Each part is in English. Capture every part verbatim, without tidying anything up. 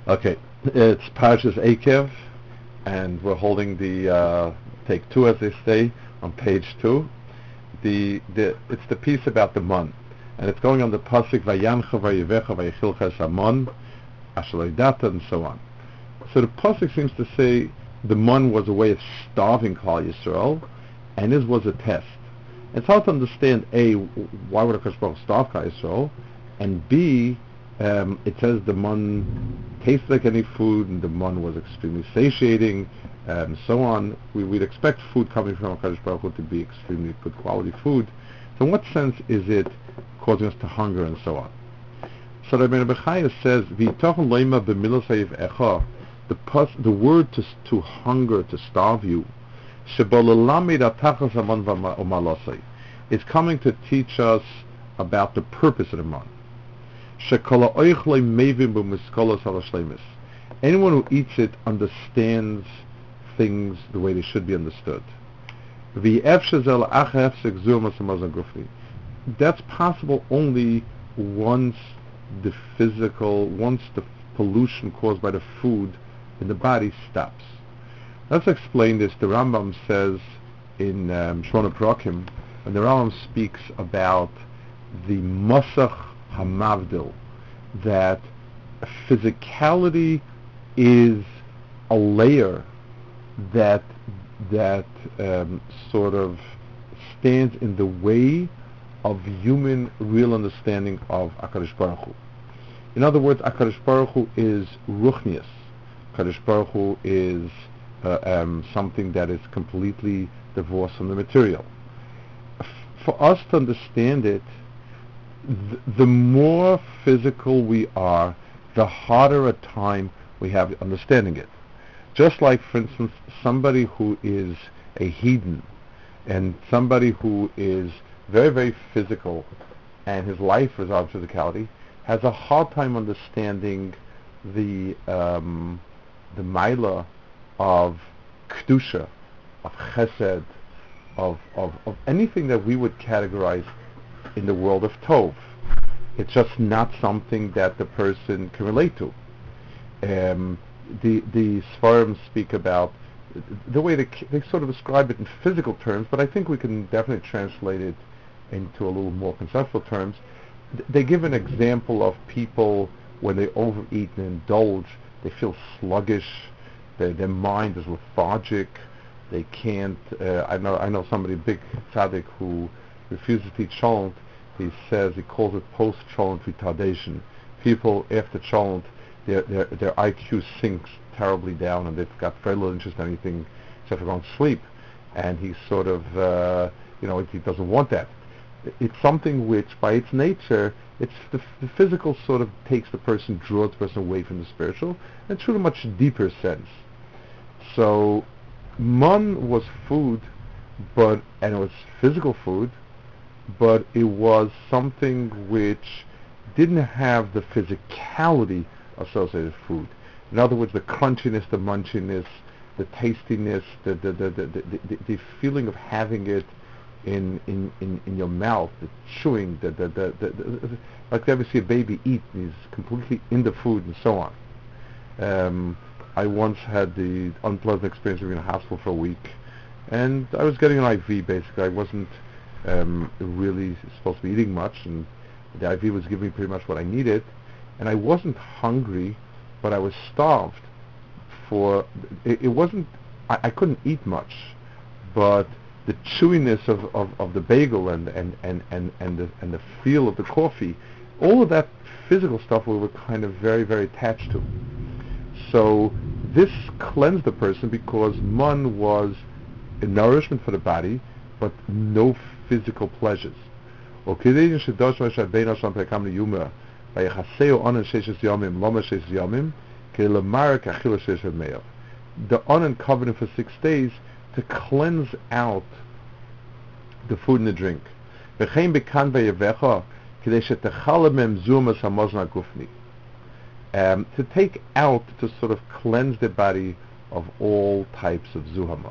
Okay, it's Parshas Akev, and we're holding the uh, take two, as they say, on page two. The the it's the piece about the mun, and it's going on the pasuk Vayamcha Vayevecha Vayechilcha Samon Ashalei and so on. So the pasuk seems to say the mun was a way of starving Klal Yisrael, and his was a test. It's hard to understand a why would a Kadosh Baruch Hu starve Klal Yisrael, and b Um, it says the mun tastes like any food, and the mun was extremely satiating, and so on. We, we'd expect food coming from HaKadosh Baruch Hu to be extremely good quality food. So in what sense is it causing us to hunger and so on? So the Rebbe Chaya says, "V'yitochen loima b'milos echa," the pus, the word to to hunger, to starve you, shebolalamid atachas haman v'malosei, is coming to teach us about the purpose of the mun. Anyone who eats it understands things the way they should be understood. That's possible only once the physical, once the pollution caused by the food in the body stops. Let's explain this. The Rambam says in um, Shmona Prakim, and the Rambam speaks about the Masach Hamavdil, that physicality is a layer that that um, sort of stands in the way of human real understanding of HaKadosh Baruch Hu. In other words, HaKadosh Baruch Hu is ruchnius. HaKadosh Baruch Hu is uh, um, something that is completely divorced from the material. F- for us to understand it, th- the more physical we are, the harder a time we have understanding it. Just like, for instance, somebody who is a heathen and somebody who is very, very physical and his life resolves physicality has a hard time understanding the um, the maila of kedusha, of chesed, of, of, of anything that we would categorize in the world of tov. It's just not something that the person can relate to. Um, the the Sfarim speak about the way they, they sort of describe it in physical terms, but I think we can definitely translate it into a little more conceptual terms. Th- they give an example of people when they overeat and indulge, they feel sluggish, their, their mind is lethargic, they can't, uh, I know I know somebody, big tzaddik, who refuses to eat cholent. He says, he calls it post-cholent retardation. People after cholent, their, their their I Q sinks terribly down, and they've got very little interest in anything except for going to sleep. And he sort of, uh, you know, he doesn't want that. It's something which, by its nature, it's the, the physical sort of takes the person, draws the person away from the spiritual, and to a much deeper sense. So, mun was food, but and it was physical food, but it was something which didn't have the physicality associated with food. In other words, the crunchiness, the munchiness, the tastiness, the the the the, the, the, the feeling of having it in in, in, in your mouth, the chewing, the the, the, the, the, the like you ever see a baby eat, and he's completely in the food and so on. Um, I once had the unpleasant experience of being in a hospital for a week, and I was getting an I V. Basically, I wasn't um, really supposed to be eating much, and the I V was giving me pretty much what I needed, and I wasn't hungry, but I was starved. For it, it wasn't, I, I couldn't eat much, but the chewiness of, of, of the bagel and and, and, and, and the and the feel of the coffee, all of that physical stuff we were kind of very, very attached to. So this cleansed the person because mun was a nourishment for the body, but no physical pleasures. The onan covered him for six days to cleanse out the food and the drink. Um, to take out, to sort of cleanse the body of all types of zuhama.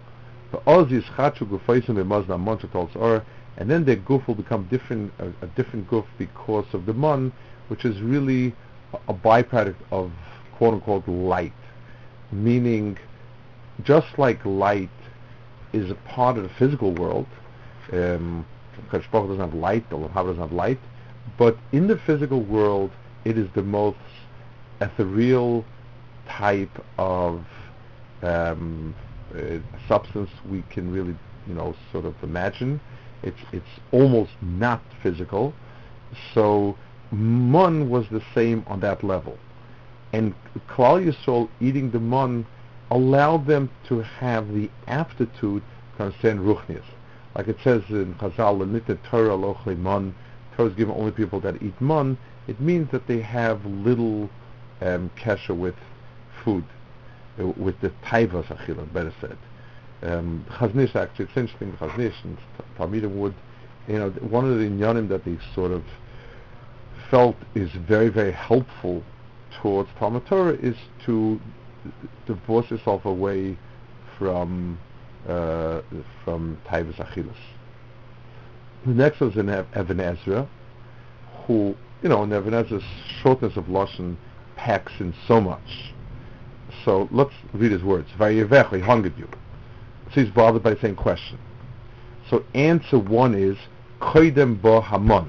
And then their goof will become different, a, a different goof because of the mun, which is really a, a byproduct of quote-unquote light, meaning just like light is a part of the physical world, um, Kadosh Baruch Hu doesn't have light, the Lamhava doesn't have light, but in the physical world, it is the most ethereal type of um, uh, substance we can really, you know, sort of imagine. It's it's almost not physical. So mun was the same on that level, and Klal Yisrael eating the mun allowed them to have the aptitude to understand ruchnius. Like it says in Chazal, "L'niteh Torah lo'ochlei mun." Torah is given only people that eat mun. It means that they have little um, kesher with food, uh, with the taivas achila, better said. Um, Chaznish, actually, it's interesting, Chaznish and Talmidim would, you know, one of the inyanim that they sort of felt is very, very helpful towards Talmud Torah is to divorce yourself away from uh, from taivas achilas. The next was in Even Ezra, who, you know, in Even Ezra's shortness of lashon packs in so much. So let's read his words. Vayevecha, he hungered you. So he's bothered by the same question. So answer one is koidem bo hamon.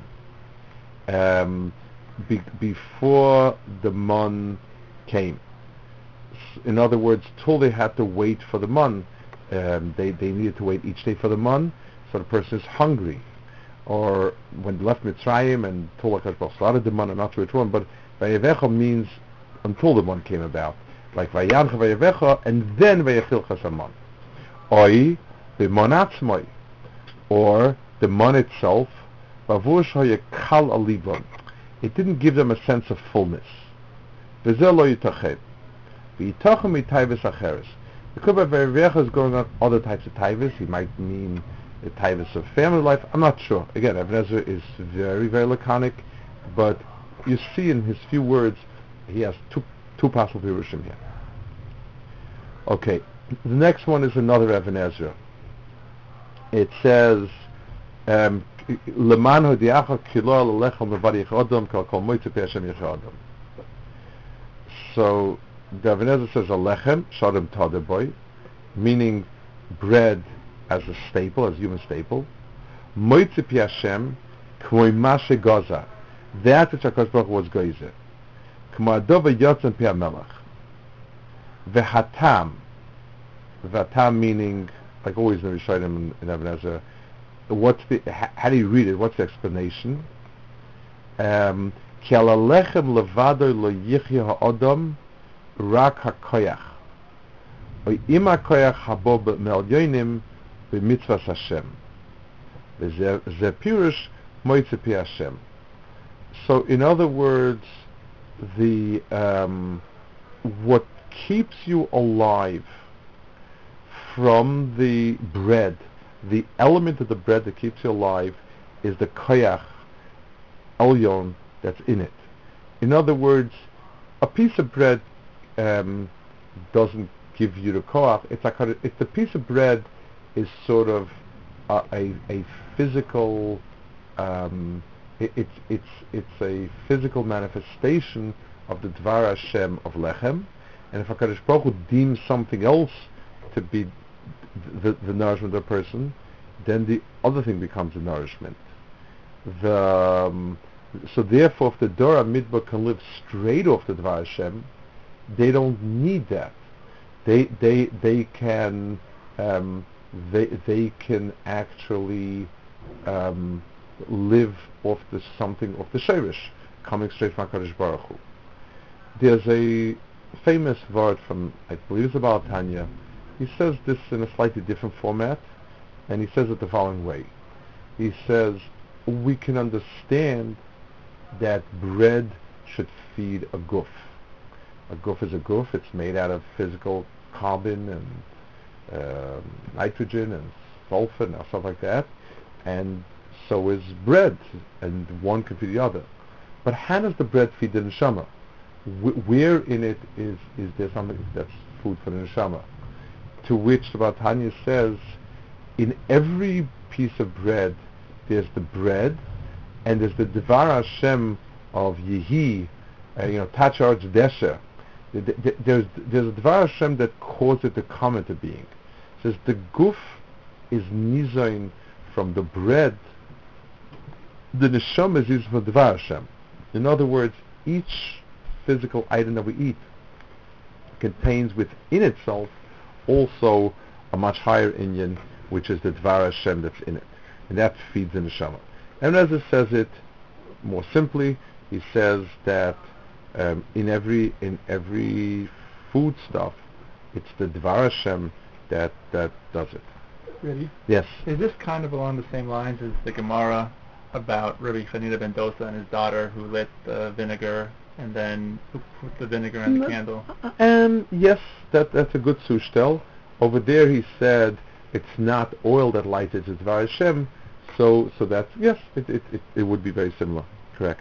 Um, be, before the mon came. In other words, till they had to wait for the mon, um, they they needed to wait each day for the mon. So the person is hungry. Or when they left Mitzrayim and told Hakadosh Baruch Hu started the mon, and not to which one, but Vayevecha means until the mon came about. Like Vayancha Vayevecha, and then Vayechilchas Hamon. Oi, the mon atzmoi, or the mon itself, Bavush Hayekal Alibon. It didn't give them a sense of fullness. V'zeh lo yitached. V'yitachem mitayves acheres. The Kubba Vayevecha is going on other types of taivas. He might mean the taivas of family life. I'm not sure. Again, Even Ezra is very, very laconic, but you see in his few words, he has two two possible pirushim here. Okay, the next one is another Even Ezra. It says, um, "Leman hodiacha kilo alechem levarich adam kol kol moitze pe Hashem yechad adam." So the Even Ezra says alechem shadem tadeboy, meaning bread as a staple, as a human staple. Moitze pe Hashem k'moi mashe gaza, that which Hakadosh Baruch Hu was geizer. K'mo adova yotzem pe hamelach. Vehatam, Vatam meaning, like always in the Rishonim in Even Ezra, what's the, h- how do you read it? What's the explanation? Um, Ki al halechem levado lo yichya ha'adam rak ha'koyach. Oy im ha'koyach habo me'alyonim b'mitzvahs Hashem. V'zeh pirush moitze pi Hashem. So in other words, the um, what keeps you alive from the bread, the element of the bread that keeps you alive is the koyach elyon that's in it. In other words, a piece of bread um, doesn't give you the koyach. It's like a, it's the piece of bread is sort of a, a, a physical. Um, it, it's it's it's a physical manifestation of the Dvar Hashem of lechem. And if HaKadosh Baruch Hu deems something else to be the, the nourishment of a person, then the other thing becomes the nourishment. The, um, so therefore, if the Dora Midbar can live straight off the Dvar Hashem, they don't need that. They they they can um, they they can actually um, live off the something of the Sheirish, coming straight from HaKadosh Baruch Hu. There's a famous word from, I believe it's about Tanya. He says this in a slightly different format, and he says it the following way. He says, we can understand that bread should feed a guf. A guf is a guf. It's made out of physical carbon and uh, nitrogen and sulfur and stuff like that, and so is bread, and one can feed the other. But how does the bread feed the neshama? Where in it is is there something that's food for the neshama? To which the Baal says, in every piece of bread, there's the bread, and there's the Devar Hashem of Yehi, uh, you know, Tachar Desha, th- th- there's there's a Dvar Hashem that caused it to come into being. It says the guf is nizayin from the bread. The neshama is used for Dvar Hashem. In other words, each physical item that we eat contains within itself also a much higher inyan, which is the Dvar Hashem that's in it, and that feeds the neshama. And as it says it more simply, he says that um, in every in every food stuff, it's the Dvar Hashem that that does it. Really? Yes. Is this kind of along the same lines as the Gemara about Rabbi Chanina ben Dosa and his daughter who lit the vinegar and then who put the vinegar in the No, candle? Um, yes, that that's a good sushtel. Over there, he said it's not oil that lights it; it's Dvar Hashem. So, so that's yes, it it, it, it would be very similar. Correct.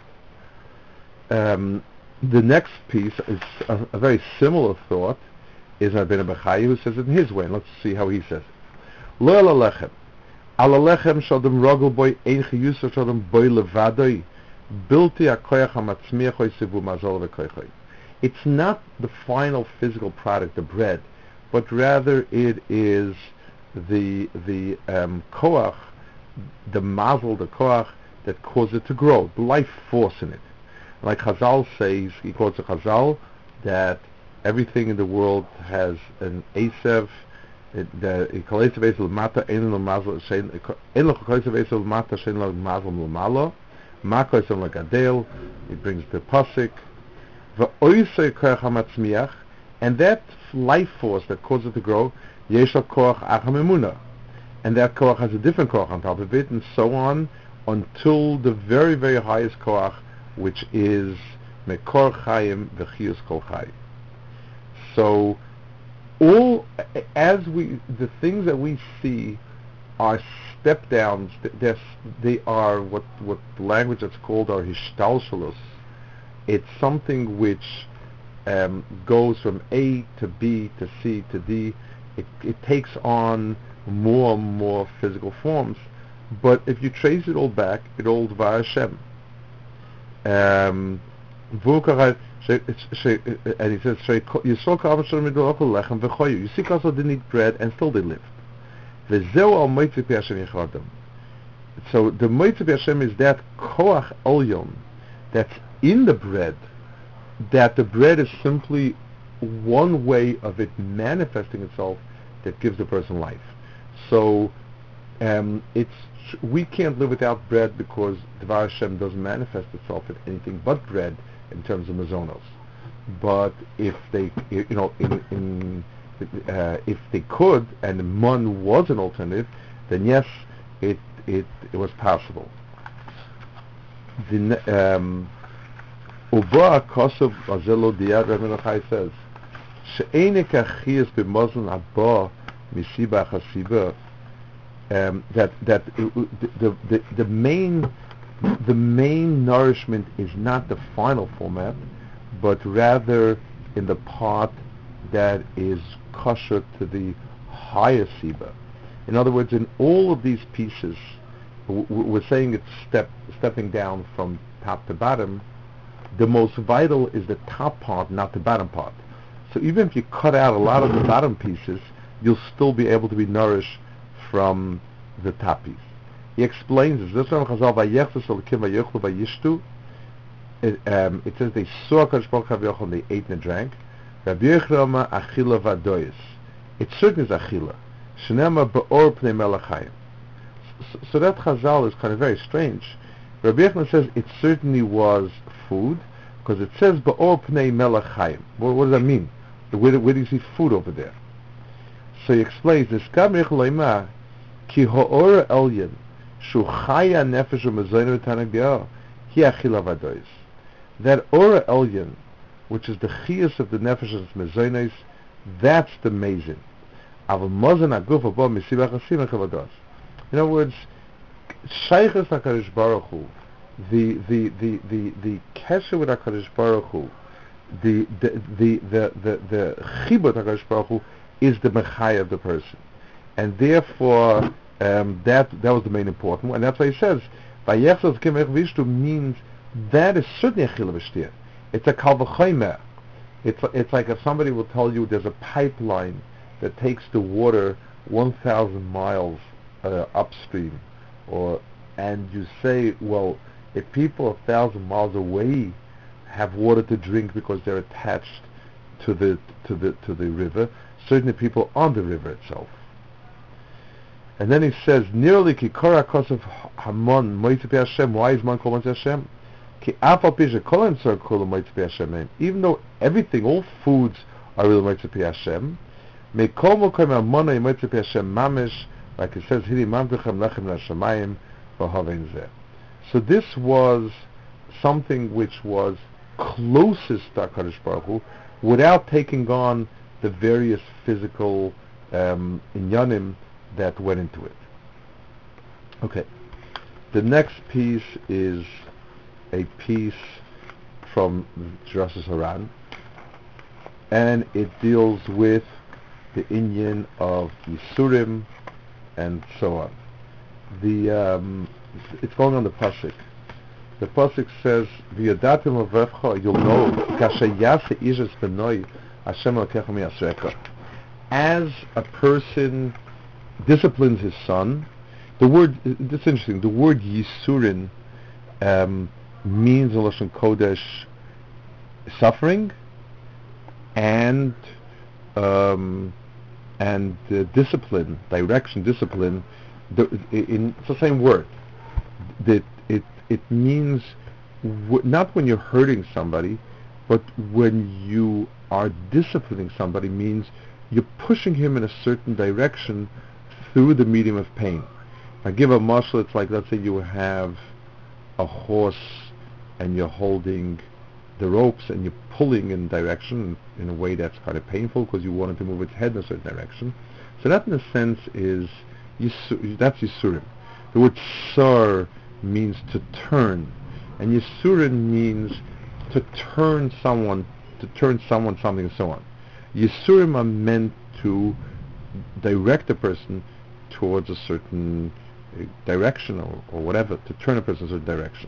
Um, the next piece is a, a very similar thought. Is Rabbeinu Bechai who says it in his way. And let's see how he says it. Lo ala lechem, ala lechem shodem rogel boy ein chiyusa shodem boy levadoi, bilti hakoyach hamatzmiach hoi sivu mazol v'koychoi. It's not the final physical product, the bread, but rather it is the the um, koach, the mazel, the koach that causes it to grow, the life force in it. Like Chazal says, he quotes a Chazal that everything in the world has an Esev. The Kolesev Esev Mata Ein Lo Mazel Shein Ein Lo Kolesev Esev Mata Shein Lo Mazel L'Malo Ma Kolesev Lo Gadel. It brings the pasuk V'Oisei Koach HaMatzmiach, and that life force that causes it to grow, Yesh Lo Koach Acham Emunah, and that koach has a different koach on top of it, and so on until the very very highest koach, which is Mekor Chaim V'Chiyus Kol Chai. So, all as we the things that we see are step downs. They're, they are what what the language that's called are hishtalshalus. It's something which um, goes from A to B to C to D. It, it takes on more and more physical forms. But if you trace it all back, it all Dvar Hashem. Um, and he says, Yisrael also didn't eat bread and still they lived. So the Moitzi Hashem is that Koach Elyon that's in the bread, that the bread is simply one way of it manifesting itself that gives the person life. So um, it's we can't live without bread because Dvar Hashem doesn't manifest itself in anything but bread in terms of mazonos. But if they, you know, in, in uh, if they could, and mun was an alternative, then yes, it it, it was possible. The Uba Kosov Azelo Diad Rabbeinu Chai says, She'enik achiyas b'mozon abba misiba chasiba. Um, that that uh, the, the the main the main nourishment is not the final format, but rather in the part that is kosher to the higher siba. In other words, in all of these pieces, w- w- we're saying it's step stepping down from top to bottom. The most vital is the top part, not the bottom part. So even if you cut out a lot of the bottom pieces, you'll still be able to be nourished from the top piece. He explains this. It, um, it says they saw Kadosh Baruch Hu and they ate and drank. It certainly is achila. Shenema be'or pnei melachayim. So that Chazal is kind of very strange. Rabbi Yochanan says it certainly was food because it says be'or pnei melachayim. What, what does that mean? Where, where do you see food over there? So he explains this. Ki ha'or elyon shu chaya nefesh u'mezoyne v'tanag b'yah hi achila v'adois. That or elyon, which is the chiyus of the nefesh and mezoynes, that's the mazin. Aval mozen aguf abo misiba chasim echavados. In other words, shaychus HaKadosh Baruch Hu, the the the the the kesher with HaKadosh Baruch Hu, the the the the the the chibur HaKadosh Baruch Hu is the mechai of the person. And therefore, um, that that was the main important one. And that's why he says, "Vayechzos kemech vishtu" means that is certainly a chila v'shtir. It's a kal v'chomer. It's it's like if somebody will tell you there's a pipeline that takes the water one thousand miles uh, upstream, or and you say, well, if people a thousand miles away have water to drink because they're attached to the to the to the river, certainly people on the river itself. And then he says, nearly ki kora kosov hamon moitzi be Hashem. Why is man called Hashem? Ki afal pi shekol ensor kol moitzi be Hashem. Even though everything, all foods are really moitzi be Hashem, me kol mokom hamon moitzi be Hashem mamish, like it says, hiri mamdechem lechem nashamayim v'havein zeh. So this was something which was closest to HaKadosh Baruch Hu, without taking on the various physical um, inyanim that went into it. Okay. The next piece is a piece from Drashos Haran, and it deals with the inyan of Yisurim and so on. The um, it's going on the pasuk. The pasuk says, "V'yadatim avevcha," you'll know, "Kashayase ishes benoi, Hashem alkecha miyasreka." As a person disciplines his son, the word, that's interesting, the word Yisurin um, means in Lashon Kodesh suffering and um, and uh, discipline, direction, discipline. The, in, it's the same word. That it it means w- not when you're hurting somebody, but when you are disciplining somebody, means you're pushing him in a certain direction through the medium of pain. If I give a muscle, it's like, let's say you have a horse and you're holding the ropes and you're pulling in direction in a way that's kind of painful because you want it to move its head in a certain direction. So that in a sense is, Yisu, that's Yisurim. The word Sar means to turn, and Yisurim means to turn someone, to turn someone, something, and so on. Yisurim are meant to direct a person towards a certain uh, direction or, or whatever, to turn a person in a certain direction.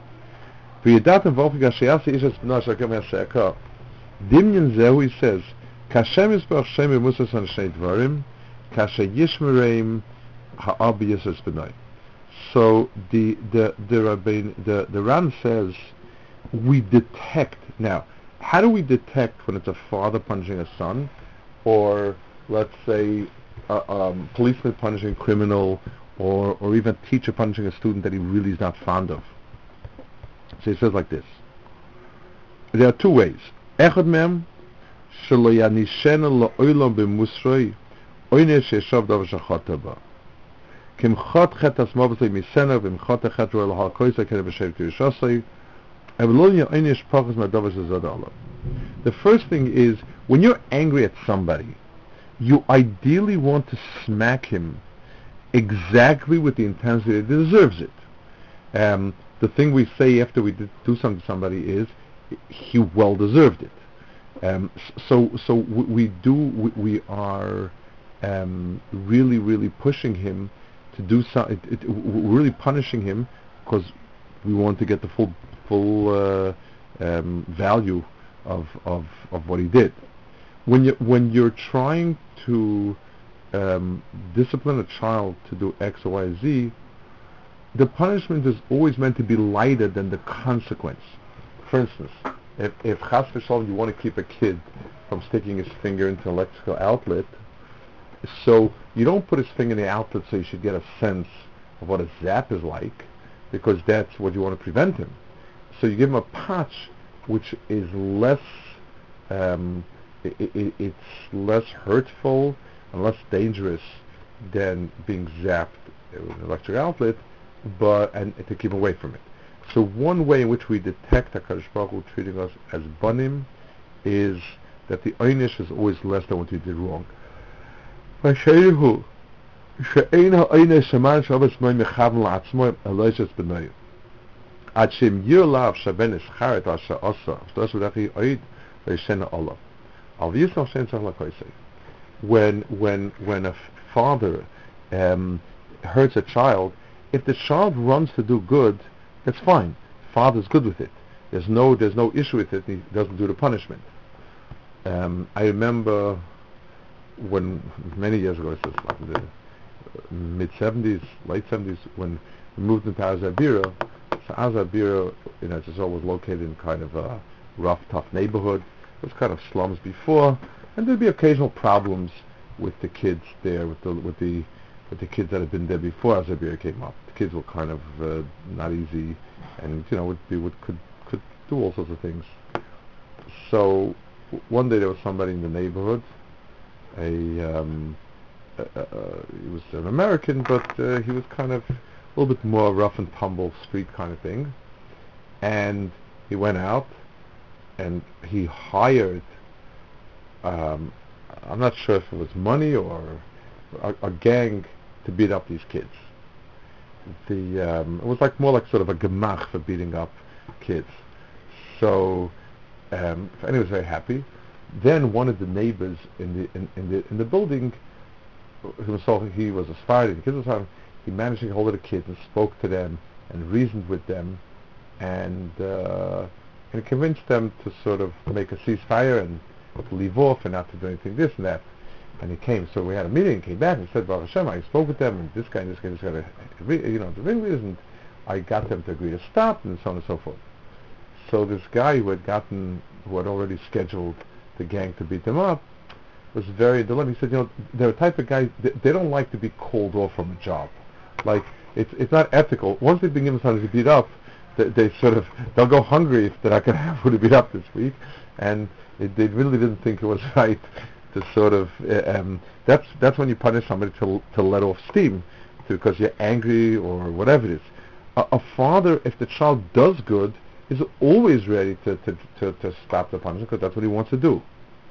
Dimyan Zehu, he says, Kashem is Baruch Shem Musas an Shnei Dvarim, Kashe Yishmereim Ha'abi Yisas B'nai. So the the the Rabbein, the the Ran says, we detect now. How do we detect when it's a father punishing a son, or let's say a um, policeman punishing a criminal, or or even a teacher punishing a student that he really is not fond of? So he says like this. There are two ways. Echad mem shelo yanishena la'olam b'musroi oyne she'eshav davar shachata ba. Kim chat chet asma b'sei misena v'im chat chet ro'el ha'koisa kene b'shev kirishasai ev'lo oyne sh'pachas ma'davar shezad Allah. The first thing is, when you're angry at somebody, you ideally want to smack him exactly with the intensity that deserves it. Um, the thing we say after we did do something to somebody is, he well deserved it. Um, so, so we, we do. We, we are um, really, really pushing him to do something. We're really punishing him because we want to get the full, full uh, um, value of, of of what he did. When you when you're trying to um, discipline a child to do X or Y, Z, the punishment is always meant to be lighter than the consequence. For instance, if if chas v'shalom you want to keep a kid from sticking his finger into an electrical outlet, so you don't put his finger in the outlet so you should get a sense of what a zap is like, because that's what you want to prevent him. So you give him a patch which is less, um, it, it, it's less hurtful and less dangerous than being zapped with an electric outlet, but and to keep away from it. So one way in which we detect HaKadosh Baruch Hu treating us as banim is that the einish is always less than what we did wrong. When when when a father um, hurts a child, if the child runs to do good, that's fine. Father's good with it. There's no there's no issue with it. He doesn't do the punishment. Um, I remember when many years ago, this is like in the mid seventies, late seventies, when we moved into Azabira. So Azabira, you know, it's always located in kind of a rough, tough neighborhood. It was kind of slums before, and there'd be occasional problems with the kids there, with the with the with the kids that had been there before Azabira came up. The kids were kind of uh, not easy, and you know, would be would could could do all sorts of things. So w- one day there was somebody in the neighborhood, a um, uh, uh, he was an American, but uh, he was kind of a little bit more rough and tumble street kind of thing. And he went out and he hired, um, I'm not sure if it was money or a, a gang to beat up these kids. The um, it was like more like sort of a gemach for beating up kids. So um, and he was very happy. Then one of the neighbors in the in, in the in the building, himself, he was aspiring. The kids were talking. He managed to get hold of the kids and spoke to them and reasoned with them, and uh, and convinced them to sort of make a ceasefire and to leave off and not to do anything this and that. And he came. So we had a meeting. Came back and said, Baruch Hashem, I spoke with them, and this guy and this guy just got to, you know, the ringleaders, and I got them to agree to stop, and so on and so forth. So this guy who had gotten, who had already scheduled the gang to beat them up, was very dilemma. He said, you know, they're a type of guy, they, they don't like to be called off from a job. Like, it's it's not ethical. Once they've been given something to beat up, they, they sort of, they'll go hungry if they're not going to have who to beat up this week. And it, they really didn't think it was right to sort of, uh, um, that's that's when you punish somebody to to let off steam, to, because you're angry or whatever it is. A, a father, if the child does good, is always ready to, to, to, to stop the punishment because that's what he wants to do.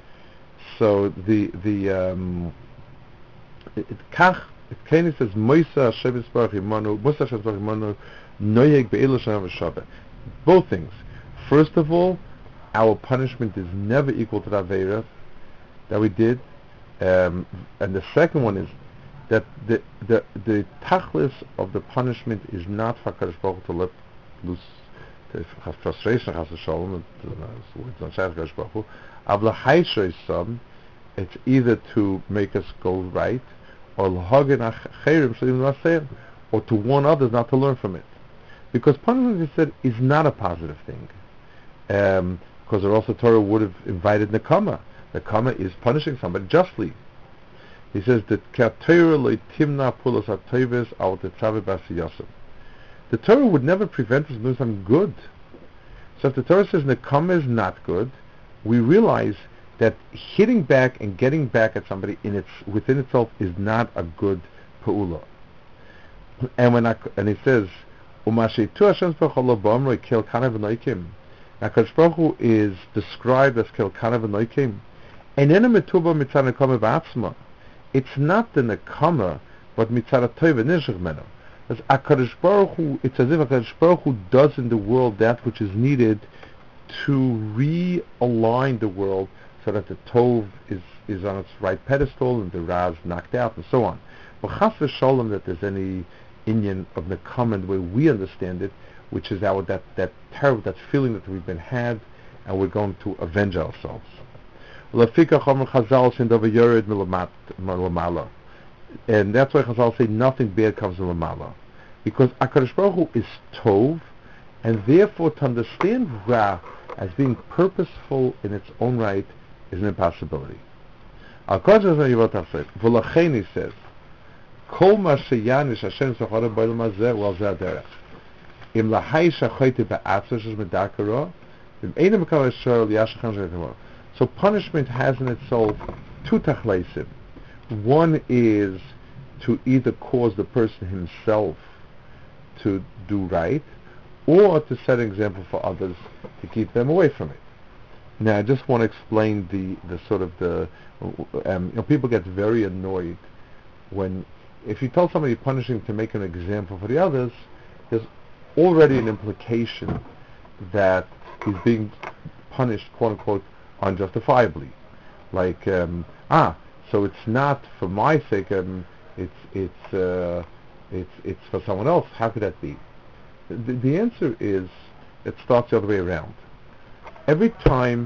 So the the um, it, it kach it Kenny says Moisa Shevis Baruch Imanu Moisa Shevis Baruch Imanu Noyeg Be'elu Shem V'Shabbat. Both things. First of all, our punishment is never equal to the Aveira that we did, um, and the second one is that the the the tachlis of the punishment is not for Kadosh Baruch Hu to let loose to have frustration, has to show him. It's not Kadosh Baruch Hu. Avla Haishay Sum. It's either to make us go right, or or to warn others not to learn from it. Because punishment, he said, is not a positive thing. Um, because or else the Torah would have invited Nekama. Nekama is punishing somebody justly. He says that the Torah would never prevent us from doing something good. So if the Torah says Nekama is not good, we realize that hitting back and getting back at somebody in its within itself is not a good pa'ula. And when I, and he says, "Umashitu Hashem b'chol b'amrei kel kana v'noikim." Now, Kadosh Baruch Hu is described as kel kana v'noikim, and in a metuba mitzad nekama b'atzma. It's not the nekama, but mitzad ha'tov v'nishach meno. As Kadosh Baruch Hu, it's as if Kadosh Baruch Hu does in the world that which is needed to realign the world so that the Tov is, is on its right pedestal and the Ra is knocked out and so on. But Chas v'Sholem that there's any inyan of Nekama the way we understand it, which is our that that terror, that feeling that we've been had, and we're going to avenge ourselves. And that's why Chazal say nothing bad comes from Lamala, because HaKadosh Baruch Hu is Tov, and therefore to understand Ra as being purposeful in its own right is an impossibility. V'lachein he says, Kol ma sheyanish Hashem tzachara b'olam hazeh wal zeh haderech. Im lahai shachoyte ba'atzah shesh medakaro, im einem mekal yishor liyashachan she'etamor. So punishment has in itself two tachleisim. One is to either cause the person himself to do right, or to set an example for others to keep them away from it. Now, I just want to explain the, the sort of the, um, you know, people get very annoyed when, if you tell somebody you're punishing to make an example for the others, there's already an implication that he's being punished, quote unquote, unjustifiably. Like, um, ah, so it's not for my sake, um, it's it's uh, it's it's for someone else. How could that be? The, the answer is, it starts the other way around. Every time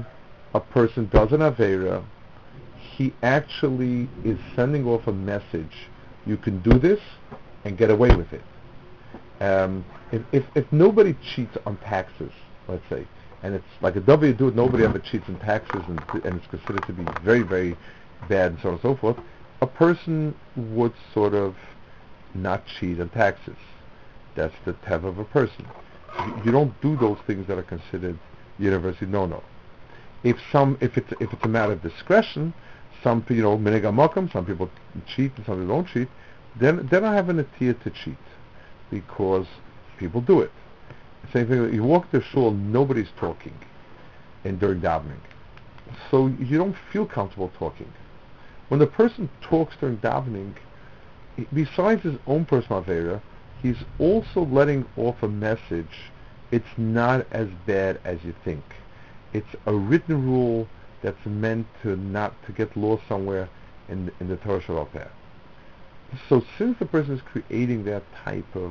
a person does an Avera, he actually is sending off a message. You can do this and get away with it. Um, if, if, if nobody cheats on taxes, let's say, and it's like a W do it, nobody ever cheats on taxes, and, and it's considered to be very, very bad, and so on and so forth, a person would sort of not cheat on taxes. That's the teva of a person. You, you don't do those things that are considered universally no-no. If some, if it's if it's a matter of discretion, some you know minig hamakam, some people cheat and some people don't cheat, then then I have an atiyah to cheat because people do it. Same thing. You walk the shul, nobody's talking, and during davening, so you don't feel comfortable talking. When the person talks during davening, besides his own personal avera, he's also letting off a message. It's not as bad as you think. It's a written rule that's meant to not to get lost somewhere in in the Torah Shabbat Peh. So since the person is creating that type of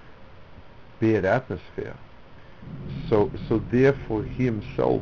bad atmosphere, so so therefore he himself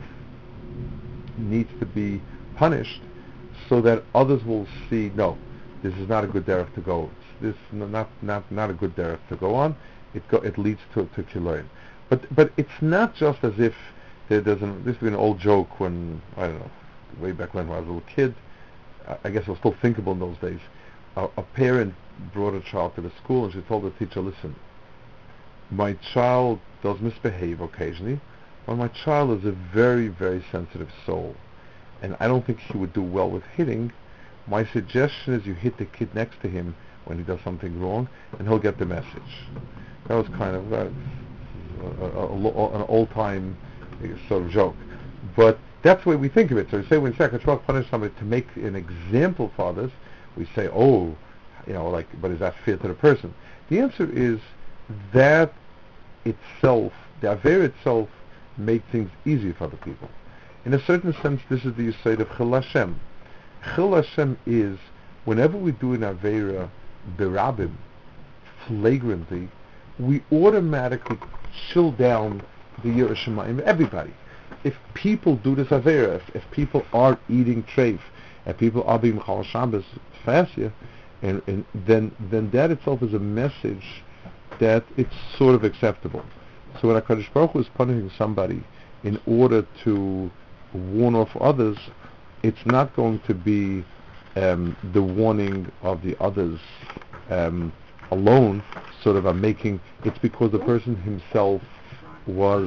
needs to be punished, so that others will see, no, this is not a good derech to go. This is not not not a good derech to go on. It go, it leads to to kiloin. But but it's not just as if there doesn't. This would be an old joke when I don't know, way back when, when I was a little kid. I, I guess it was still thinkable in those days. A, a parent brought a child to the school and she told the teacher, "Listen, my child does misbehave occasionally, but my child is a very very sensitive soul, and I don't think he would do well with hitting. My suggestion is you hit the kid next to him when he does something wrong, and he'll get the message." That was kind of uh, a, a, a, an old-time sort of joke, but that's the way we think of it. So we say when Sakatrach punish somebody to make an example for others, we say, oh, you know, like, but is that fair to the person? The answer is that itself, the Aver itself, makes things easier for other people. In a certain sense, this is the Yesod of Chil Hashem. Chil Hashem is, whenever we do an Avera berabim, flagrantly, we automatically chill down the Yirah Shamayim, everybody. If people do this Avera, if, if people are eating treif, if people are being Chal Shabbos fascia, and, and then then that itself is a message that it's sort of acceptable. So when HaKadosh Baruch Hu is punishing somebody in order to warn off others, it's not going to be um, the warning of the others um, alone, sort of a making, it's because the person himself was,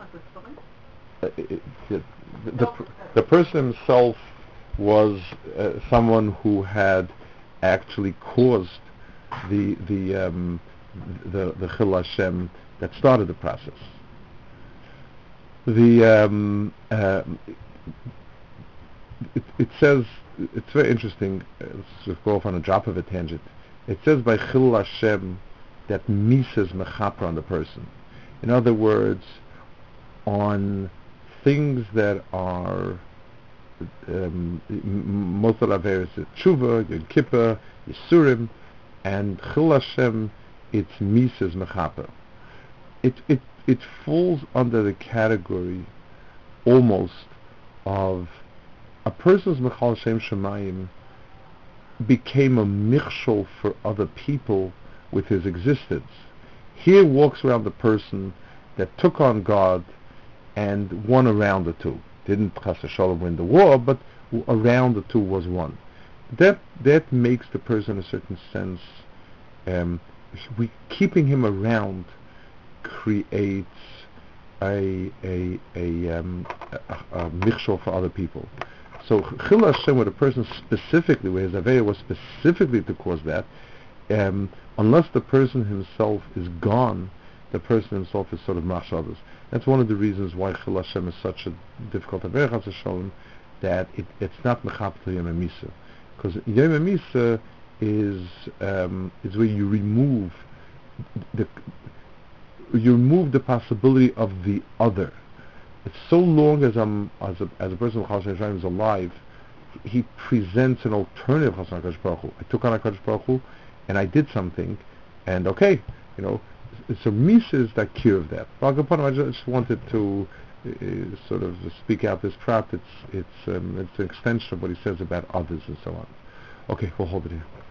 uh, it, the, the, the person himself was uh, someone who had actually caused the the um, the the Chil Hashem that started the process. The um, uh, it, it says, it's very interesting. Uh, let's just go off on a drop of a tangent. It says by Chil Hashem that mises mechaper on the person. In other words, on things that are um, m- most of the Averis is Tshuva, Yom Kippur, Yisurim, and Chil Hashem, it's mises mechaper. It it it falls under the category almost of a person's Mechal Shem Shemayim became a michshol for other people with his existence. Here walks around the person that took on God and won around the two. Didn't Chas v'Shalom win the war, but w- around the two was one. That that makes the person, in a certain sense, um, we, keeping him around creates a a a, um, a, a michshol for other people. So Chil Hashem, where the person specifically, where his Aveya was specifically to cause that, um, unless the person himself is gone, the person himself is sort of machshavas. That's one of the reasons why Chil Hashem is such a difficult Aveya Chas v'Shalom, that it, it's not mechap to Yom HaMisa. Because Yom HaMisa is um, is where you remove the you remove the possibility of the other. It's so long as I'm as a as a person who is alive, he presents an alternative Chassan HaKadosh Baruch Hu. I took on HaKadosh Baruch Hu, and I did something, and okay, you know, so Misa is that cure of that. Well, I just wanted to uh, sort of speak out this prat. It's it's um, it's an extension of what he says about others and so on. Okay, we'll hold it here.